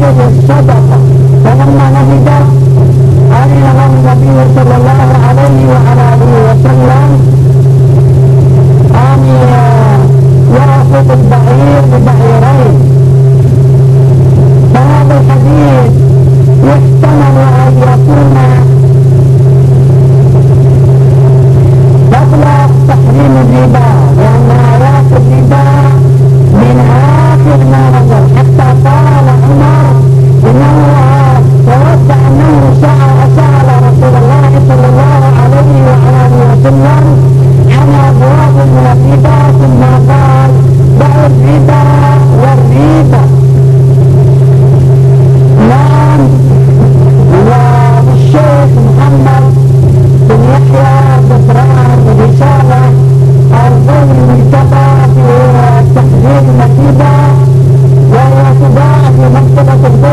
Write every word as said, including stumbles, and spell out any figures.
عليه الصدقة، فلما نفدت أذن له النبي صلى الله عليه وعلى آله وسلم أن يأخذ البعير ببعيرين. فهذا الحديث يحتمل أن يكون قبل تحريم الربا، لأن آيات الربا من آخر ما نزل، حتى قال عمر إنه تود أنه سأل رسول الله صلى الله عليه وعلى آله وسلم عن أبواب من الربا، ثم قال دعوا الربا والربا. نعم. والشيخ محمد بن يحيى الدبران رسالة أرضي مكتبة في تحذير النتيجة، وهي تباع في مكتبة